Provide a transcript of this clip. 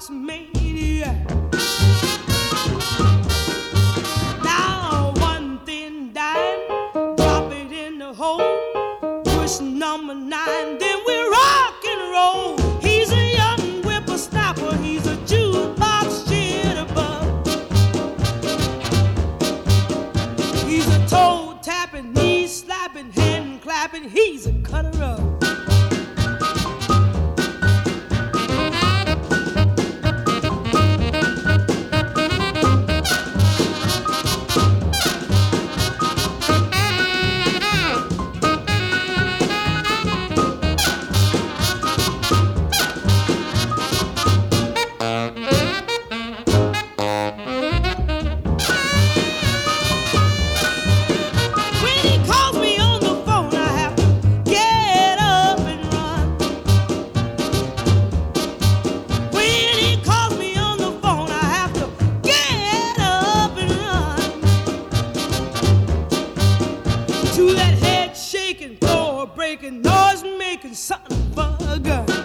jukebox maniac. Now one thin dime, drop it in the hole, push number 9, then we rock and roll. He's a young whippersnapper, he's a jukebox jitterbug. He's a toe tapping, knee slapping, hand clapping, he's a cutter up. To that head shaking, floor breaking, noise making, something for a gun.